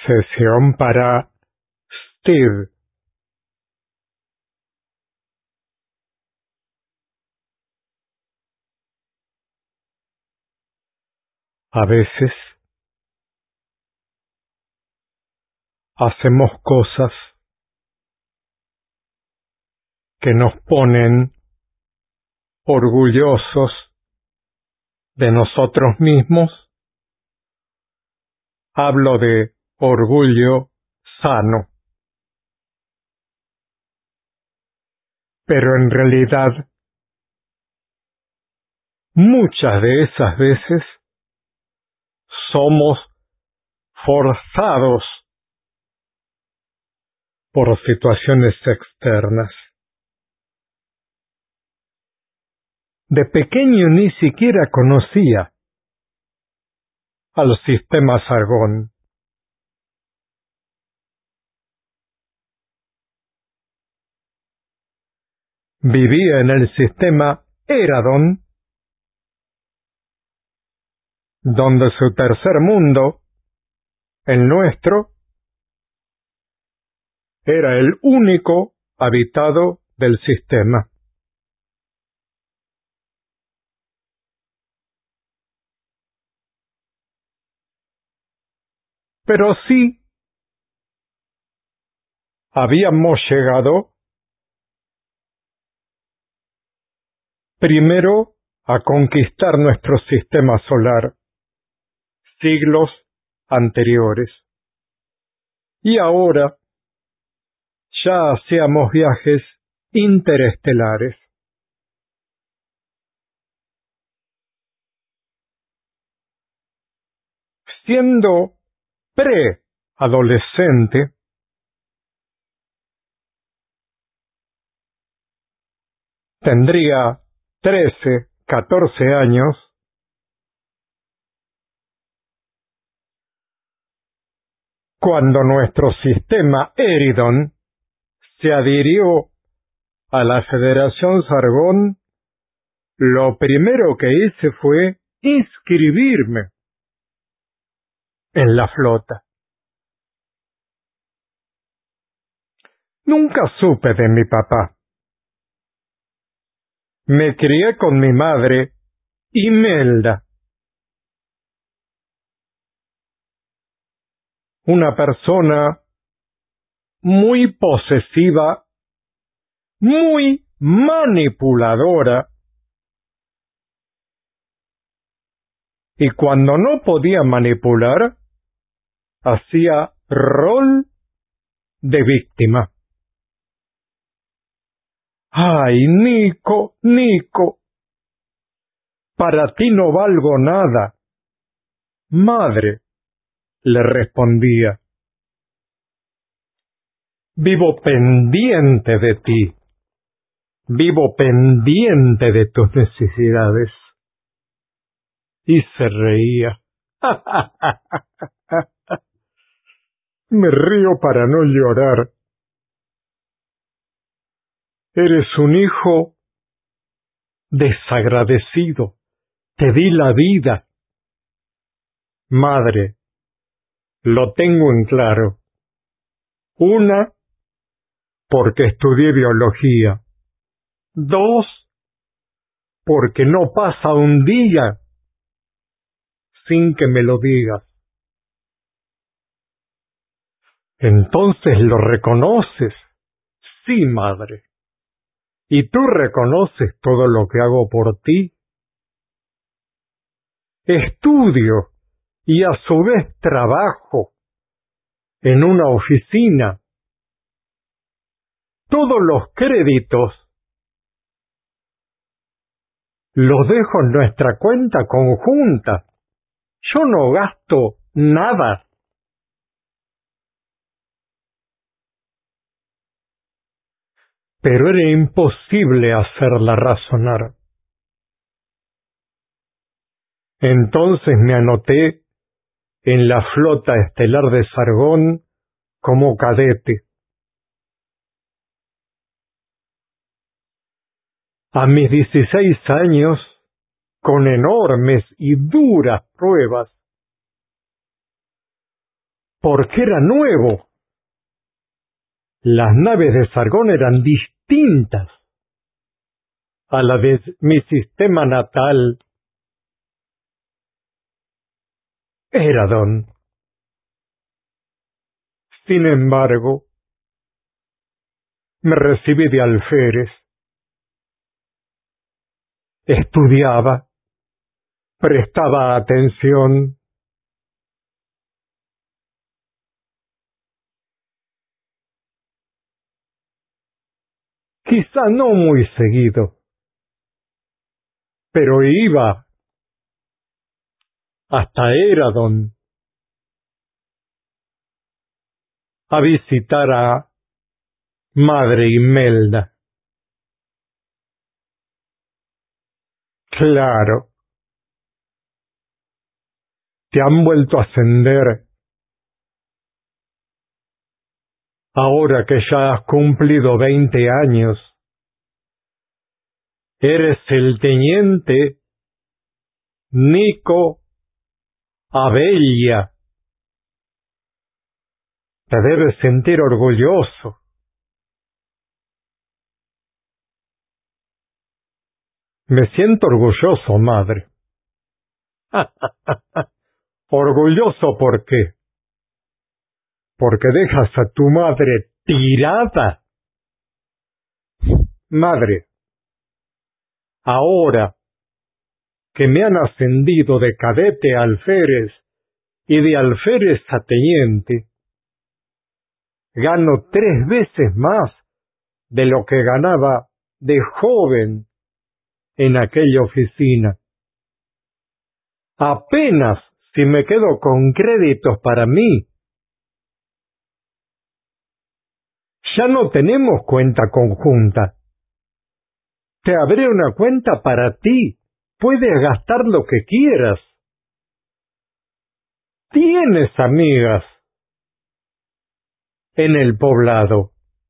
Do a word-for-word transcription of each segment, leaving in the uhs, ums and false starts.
Sesión para Steve. A veces hacemos cosas que nos ponen orgullosos de nosotros mismos. Hablo de orgullo sano. Pero en realidad, muchas de esas veces somos forzados por situaciones externas. De pequeño ni siquiera conocía al sistema Sargón. Vivía en el sistema Eradon, donde su tercer mundo, el nuestro, era el único habitado del sistema. Pero sí habíamos llegado primero a conquistar nuestro sistema solar, siglos anteriores. Y ahora ya hacíamos viajes interestelares. Siendo preadolescente, tendría trece, catorce años, cuando nuestro sistema Eridon se adhirió a la Federación Sargón, lo primero que hice fue inscribirme en la flota. Nunca supe de mi papá. Me crié con mi madre, Imelda, una persona muy posesiva, muy manipuladora, y cuando no podía manipular, hacía rol de víctima. ¡Ay, Nico, Nico! Para ti no valgo nada. Madre, le respondía, vivo pendiente de ti. Vivo pendiente de tus necesidades. Y se reía. Me río para no llorar. Eres un hijo desagradecido. Te di la vida. Madre, lo tengo en claro. Una, porque estudié biología. Dos, porque no pasa un día sin que me lo digas. Entonces lo reconoces. Sí, madre. ¿Y tú reconoces todo lo que hago por ti? Estudio y a su vez trabajo en una oficina. Todos los créditos los dejo en nuestra cuenta conjunta. Yo no gasto nada. Pero era imposible hacerla razonar. Entonces me anoté en la flota estelar de Sargón como cadete. A mis dieciséis años, con enormes y duras pruebas, porque era nuevo. Las naves de Sargón eran distintas a la de mi sistema natal, Eradon. Sin embargo, me recibí de alférez, estudiaba, prestaba atención. Quizá no muy seguido, pero iba hasta Eradon a visitar a Madre Imelda. Claro, te han vuelto a ascender ahora que ya has cumplido veinte años. Eres el teniente Nico Abella. Te debes sentir orgulloso. Me siento orgulloso, madre. ¿Orgulloso por qué? ¿Porque dejas a tu madre tirada? Madre, ahora que me han ascendido de cadete a alférez y de alférez a teniente, gano tres veces más de lo que ganaba de joven en aquella oficina. Apenas si me quedo con créditos para mí. Ya no tenemos cuenta conjunta. Te abriré una cuenta para ti. Puedes gastar lo que quieras. Tienes amigas en el poblado.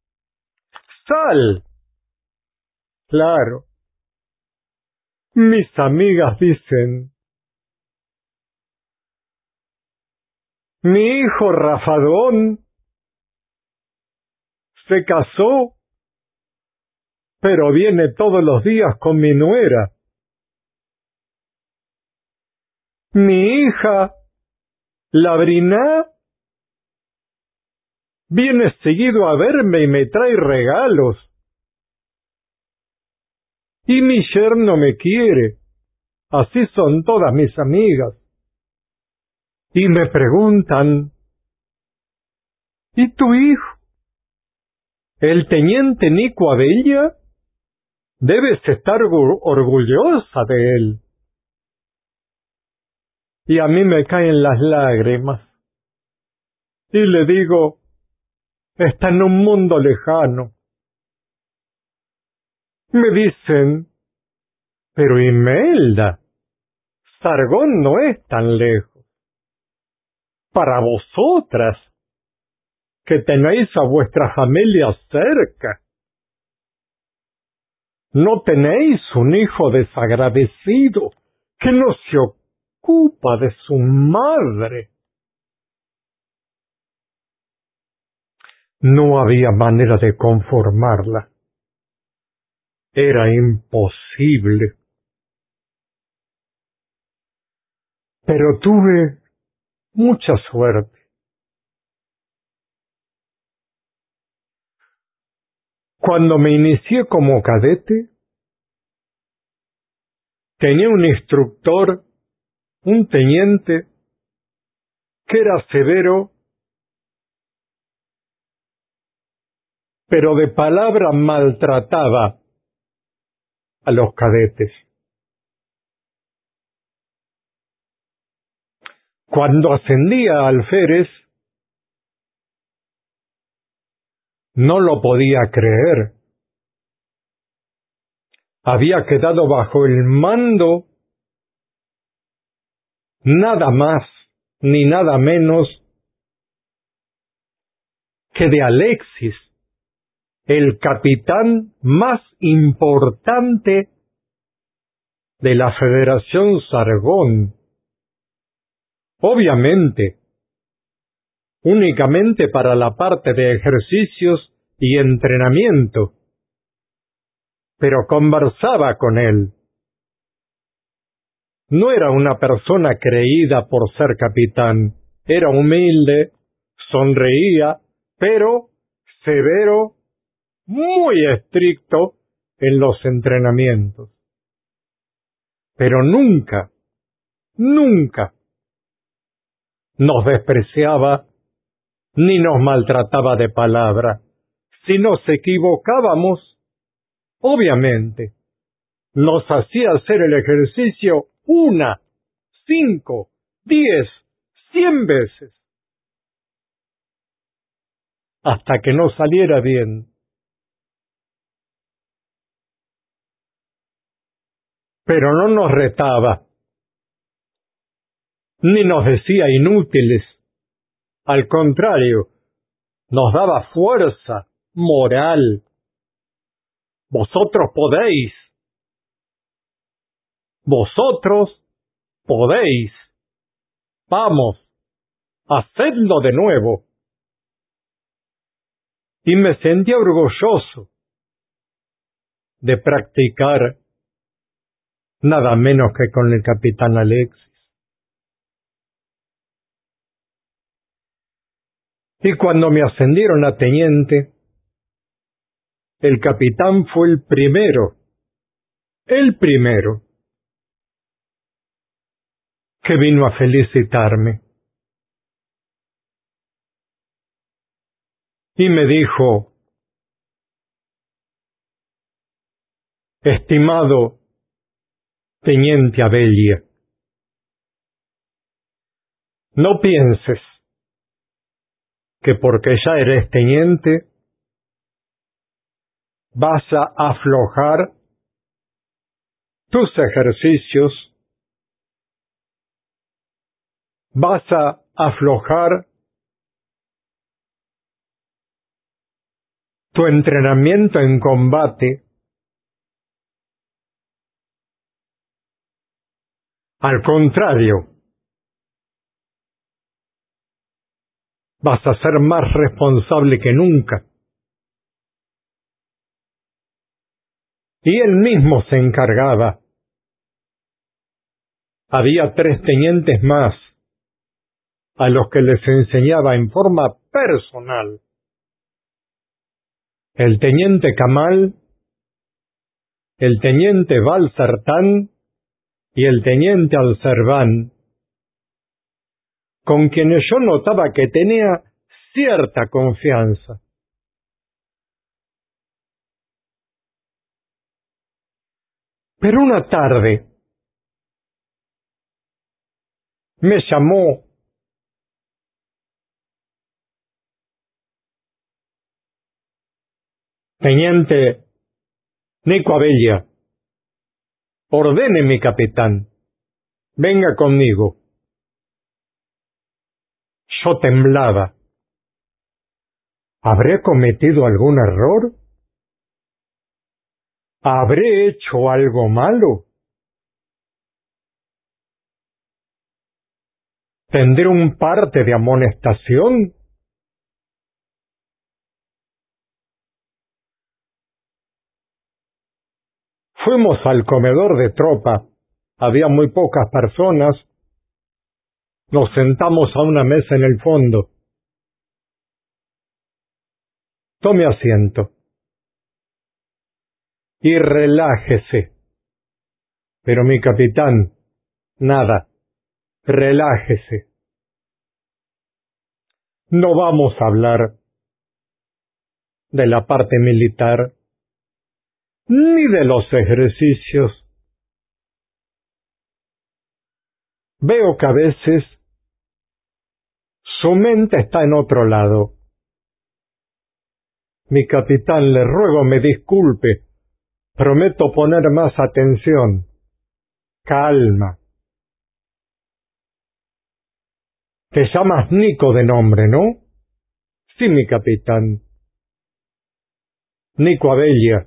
Sal. Claro. Mis amigas dicen: mi hijo Rafadón se casó, pero viene todos los días con mi nuera. Mi hija Labrina viene seguido a verme y me trae regalos. Y mi yerno me quiere. Así son todas mis amigas. Y me preguntan: ¿y tu hijo? ¿El teniente Nico Abella? Debes estar orgullosa de él. Y a mí me caen las lágrimas. Y le digo: está en un mundo lejano. Me dicen: pero Imelda, Sargón no es tan lejos. Para vosotras, que tenéis a vuestra familia cerca, ¿no tenéis un hijo desagradecido que no se ocupa de su madre? No había manera de conformarla. Era imposible. Pero tuve mucha suerte. Cuando me inicié como cadete, tenía un instructor, un teniente, que era severo, pero de palabra maltrataba a los cadetes. Cuando ascendía a alférez, no lo podía creer. Había quedado bajo el mando nada más ni nada menos que de Alexis, el capitán más importante de la Federación Sargón. Obviamente, únicamente para la parte de ejercicios y entrenamiento, pero conversaba con él. No era una persona creída por ser capitán, era humilde, sonreía, pero severo, muy estricto en los entrenamientos. Pero nunca, nunca nos despreciaba ni nos maltrataba de palabra. Si nos equivocábamos, obviamente, nos hacía hacer el ejercicio una, cinco, diez, cien veces, hasta que no saliera bien. Pero no nos retaba, ni nos decía inútiles. Al contrario, nos daba fuerza, moral. Vosotros podéis. Vosotros podéis. Vamos, hacedlo de nuevo. Y me sentía orgulloso de practicar nada menos que con el capitán Alexis. Y cuando me ascendieron a teniente, el capitán fue el primero, el primero, que vino a felicitarme. Y me dijo: estimado teniente Abella, no pienses que porque ya eres teniente vas a aflojar tus ejercicios, vas a aflojar tu entrenamiento en combate. Al contrario, vas a ser más responsable que nunca. Y él mismo se encargaba. Había tres tenientes más a los que les enseñaba en forma personal. El teniente Kamal, el teniente Balsartán y el teniente Alserván, con quienes yo notaba que tenía cierta confianza. Pero una tarde me llamó teniente Nico Abella. Ordene, mi capitán, venga conmigo. Yo temblaba. ¿Habré cometido algún error? ¿Habré hecho algo malo? ¿Tendré un parte de amonestación? Fuimos al comedor de tropa. Había muy pocas personas. Nos sentamos a una mesa en el fondo. Tome asiento. Y relájese. Pero mi capitán, nada. Relájese. No vamos a hablar de la parte militar, ni de los ejercicios. Veo que a veces su mente está en otro lado. Mi capitán, le ruego me disculpe. Prometo poner más atención. Calma. Te llamas Nico de nombre, ¿no? Sí, mi capitán. Nico Abella.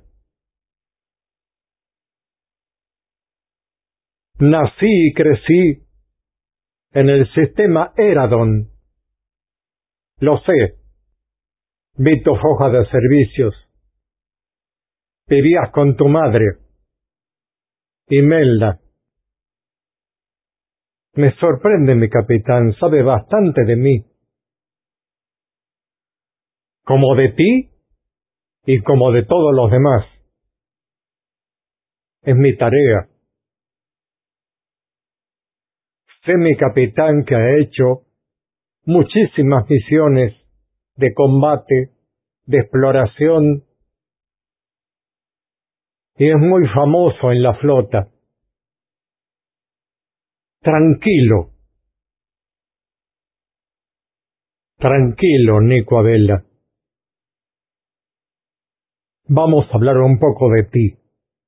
Nací y crecí en el sistema Eradon. Lo sé. Vi tus hojas de servicios. Vivías con tu madre. Imelda. Me sorprende, mi capitán. Sabe bastante de mí. Como de ti y como de todos los demás. Es mi tarea. Sé, mi capitán, que ha hecho muchísimas misiones de combate, de exploración, y es muy famoso en la flota. Tranquilo, tranquilo, Nico Abela. Vamos a hablar un poco de ti.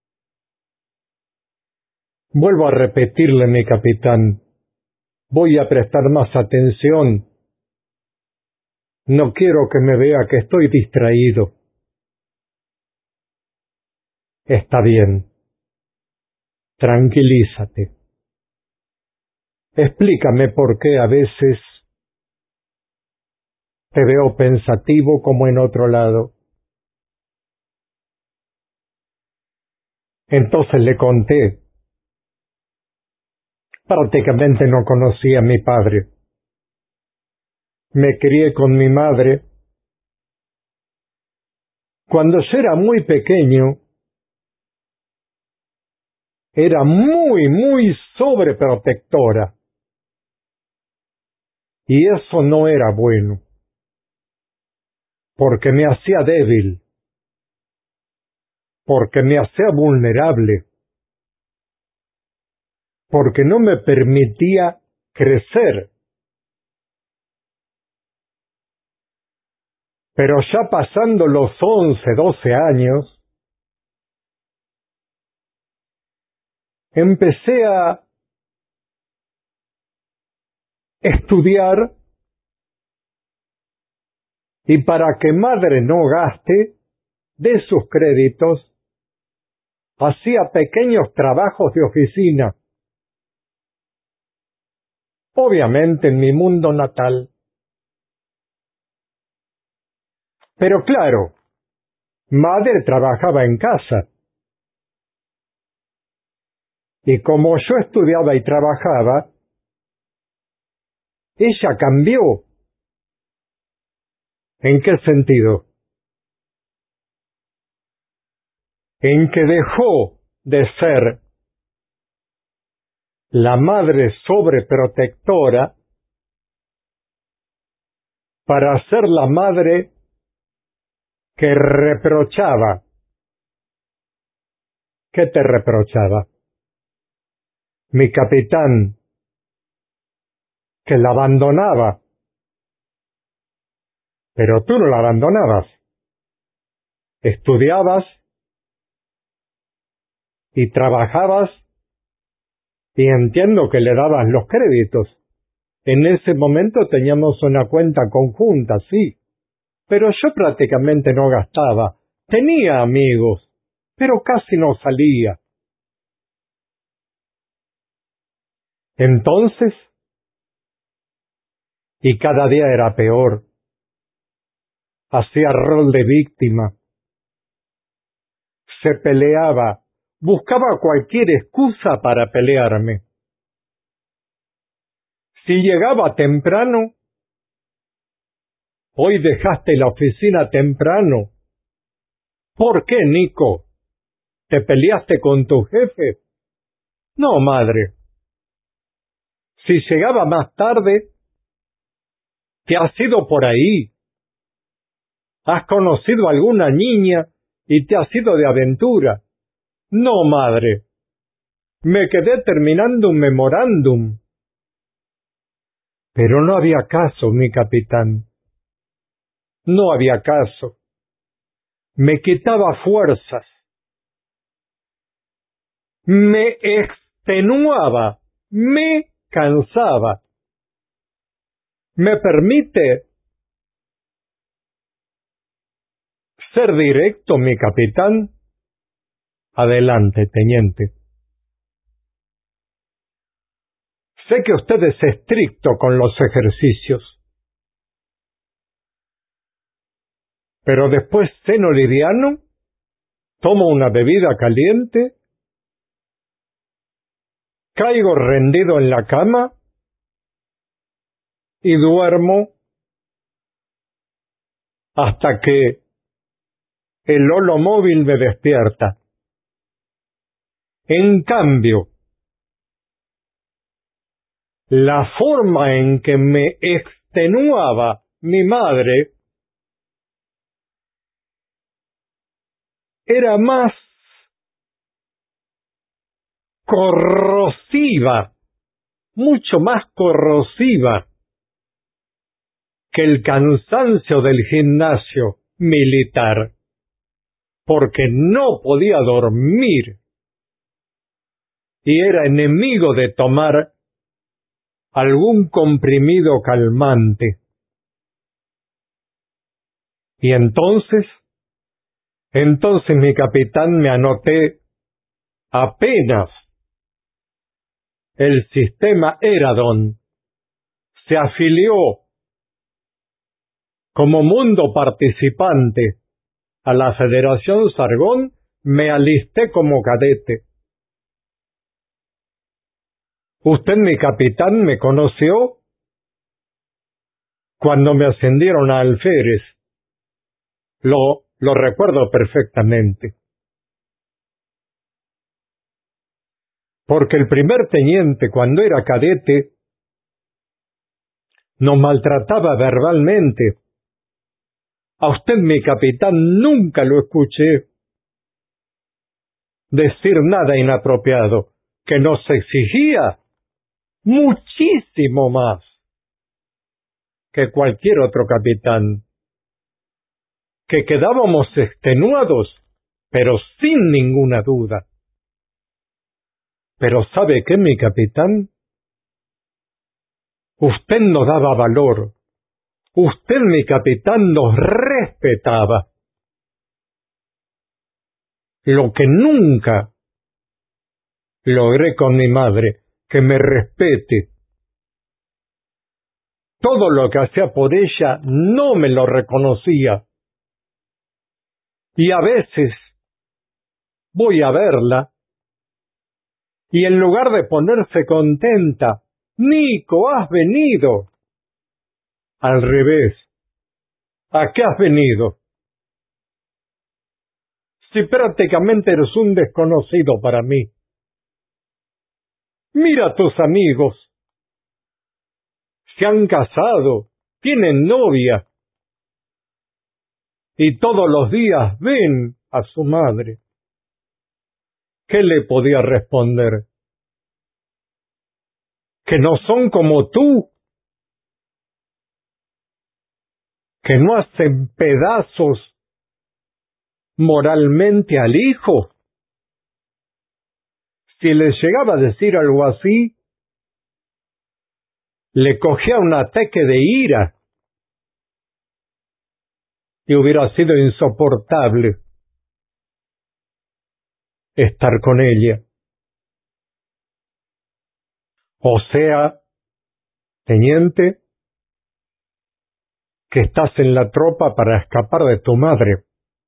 Vuelvo a repetirle, mi capitán, voy a prestar más atención. No quiero que me vea que estoy distraído. Está bien. Tranquilízate. Explícame por qué a veces te veo pensativo como en otro lado. Entonces le conté. Prácticamente no conocía a mi padre. Me crié con mi madre. Cuando yo era muy pequeño, era muy, muy sobreprotectora. Y eso no era bueno, porque me hacía débil, porque me hacía vulnerable, porque no me permitía crecer. Pero ya pasando los once, doce años, empecé a estudiar, y para que madre no gaste de sus créditos, hacía pequeños trabajos de oficina. Obviamente en mi mundo natal. Pero claro, madre trabajaba en casa. Y como yo estudiaba y trabajaba, ella cambió. ¿En qué sentido? En que dejó de ser la madre sobreprotectora para ser la madre que reprochaba. ¿Qué te reprochaba? Mi capitán, que la abandonaba. Pero tú no la abandonabas. Estudiabas y trabajabas, y entiendo que le dabas los créditos. En ese momento teníamos una cuenta conjunta, sí, pero yo prácticamente no gastaba. Tenía amigos, pero casi no salía. Entonces, y cada día era peor, hacía rol de víctima, se peleaba, buscaba cualquier excusa para pelearme. Si llegaba temprano, hoy dejaste la oficina temprano. ¿Por qué, Nico? ¿Te peleaste con tu jefe? No, madre. Si llegaba más tarde, ¿te has ido por ahí? ¿Has conocido a alguna niña y te has ido de aventura? No, madre. Me quedé terminando un memorándum. Pero no había caso, mi capitán. No había caso. Me quitaba fuerzas. Me extenuaba. Me cansaba. ¿Me permite ser directo, mi capitán? Adelante, teniente. Sé que usted es estricto con los ejercicios. Pero después ceno liviano, tomo una bebida caliente, caigo rendido en la cama y duermo hasta que el holomóvil me despierta. En cambio, la forma en que me extenuaba mi madre era más corrosiva, mucho más corrosiva que el cansancio del gimnasio militar, porque no podía dormir y era enemigo de tomar algún comprimido calmante. Y entonces, entonces mi capitán, me anoté apenas el sistema Eradon se afilió como mundo participante a la Federación Sargón, me alisté como cadete. Usted, mi capitán, me conoció cuando me ascendieron a alférez. Lo, lo recuerdo perfectamente. Porque el primer teniente, cuando era cadete, nos maltrataba verbalmente. A usted, mi capitán, nunca lo escuché decir nada inapropiado, que nos exigía muchísimo más que cualquier otro capitán, que quedábamos extenuados, pero sin ninguna duda. Pero ¿sabe qué, mi capitán? Usted nos daba valor. Usted, mi capitán, nos respetaba. Lo que nunca logré con mi madre, que me respete. Todo lo que hacía por ella no me lo reconocía. Y a veces voy a verla y en lugar de ponerse contenta, Nico, has venido. Al revés, ¿a qué has venido? Si prácticamente eres un desconocido para mí. Mira a tus amigos. Se han casado, tienen novia. Y todos los días ven a su madre. ¿Qué le podía responder? ¿Que no son como tú? ¿Que no hacen pedazos moralmente al hijo? Si le llegaba a decir algo así, le cogía un ataque de ira y hubiera sido insoportable estar con ella. O sea, teniente, que estás en la tropa para escapar de tu madre.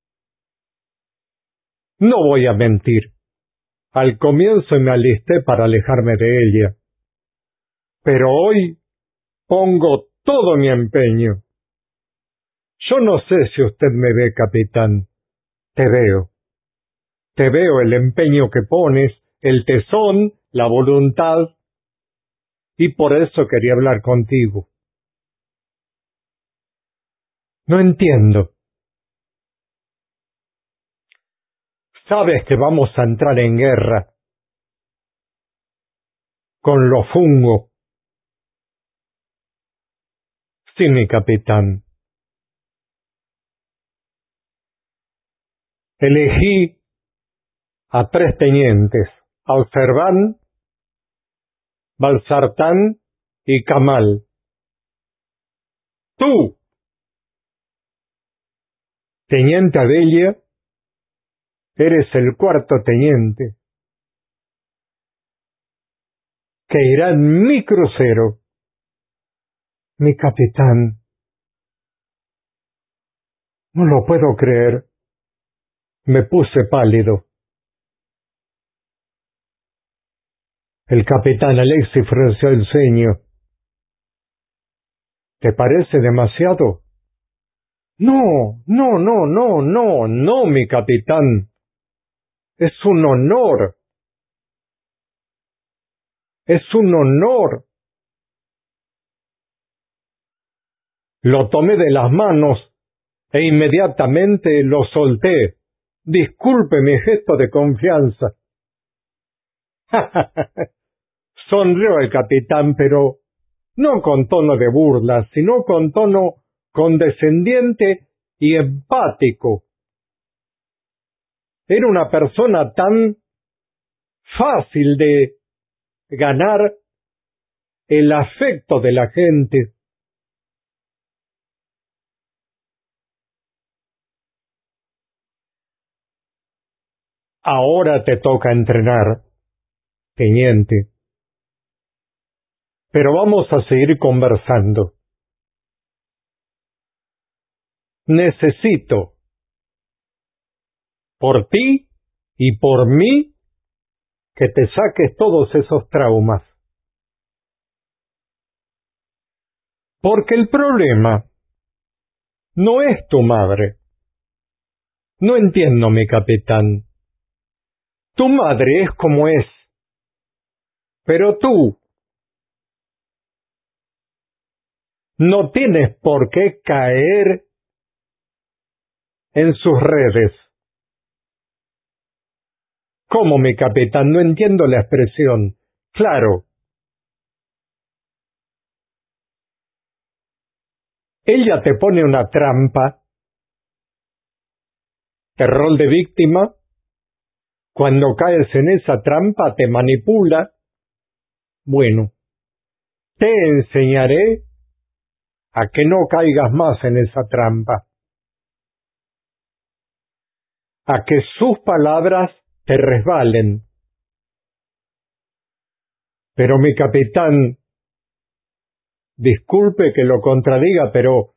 No voy a mentir. Al comienzo me alisté para alejarme de ella. Pero hoy pongo todo mi empeño. Yo no sé si usted me ve, capitán. Te veo. Te veo el empeño que pones, el tesón, la voluntad. Y por eso quería hablar contigo. No entiendo. Sabes que vamos a entrar en guerra con los fungos. Sí, mi capitán. Elegí a tres tenientes, Alferbán, Balsartán y Kamal. Tú, teniente Adelia, eres el cuarto teniente, que irá en mi crucero. Mi capitán, No lo puedo creer. Me puse pálido. El capitán Alexis frunció el ceño. ¿Te parece demasiado? No, no, no, no, no, no, mi capitán. Es un honor. Es un honor. Lo tomé de las manos e inmediatamente lo solté. Disculpe mi gesto de confianza. Sonrió el capitán, pero no con tono de burla, sino con tono condescendiente y empático. Era una persona tan fácil de ganar el afecto de la gente. Ahora te toca entrenar, teniente. Pero vamos a seguir conversando. Necesito, por ti y por mí, que te saques todos esos traumas. Porque el problema no es tu madre. No entiendo, mi capitán. Tu madre es como es. Pero tú no tienes por qué caer en sus redes. ¿Cómo, mi capitán? No entiendo la expresión. Claro. Ella te pone una trampa, el rol de víctima. Cuando caes en esa trampa te manipula. Bueno, te enseñaré a que no caigas más en esa trampa. A que sus palabras te resbalen. Pero mi capitán, disculpe que lo contradiga, pero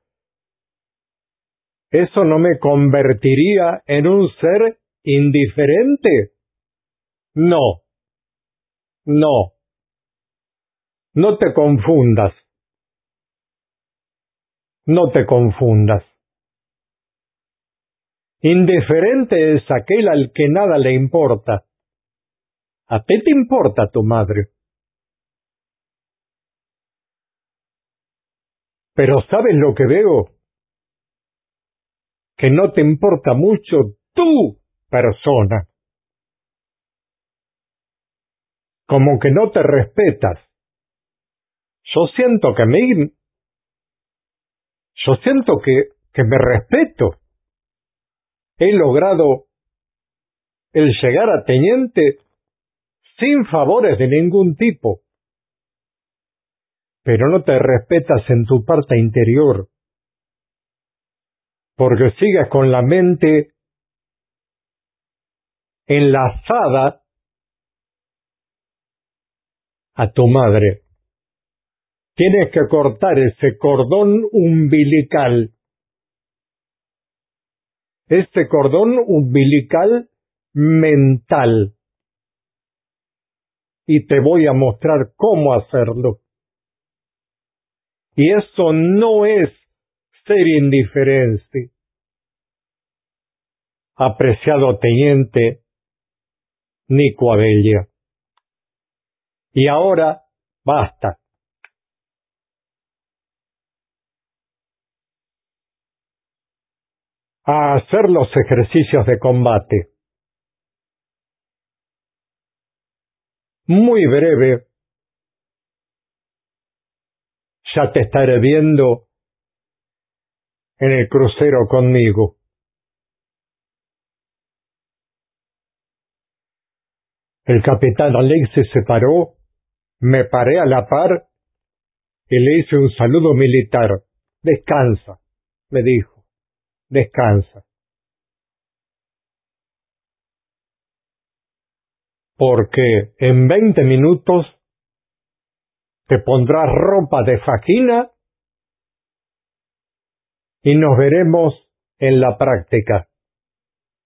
¿eso no me convertiría en un ser indiferente? No, no, no te confundas, no te confundas. Indiferente es aquel al que nada le importa. ¿A ti te importa tu madre? Pero ¿sabes lo que veo? Que no te importa mucho tu persona. Como que no te respetas. Yo siento que me... Yo siento que, que me respeto. He logrado el llegar a teniente sin favores de ningún tipo. Pero no te respetas en tu parte interior. Porque sigues con la mente enlazada a tu madre. Tienes que cortar ese cordón umbilical. Ese cordón umbilical mental. Y te voy a mostrar cómo hacerlo. Y eso no es ser indiferente. Apreciado teniente Nico Abella. Y ahora, basta. A hacer los ejercicios de combate. Muy breve, ya te estaré viendo en el crucero conmigo. El capitán Alexis se paró, me paré a la par y le hice un saludo militar. Descansa, me dijo, descansa. Porque en veinte minutos te pondrás ropa de faquina y nos veremos en la práctica.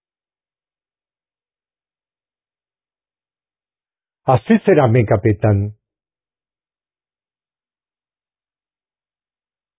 Así será, mi capitán.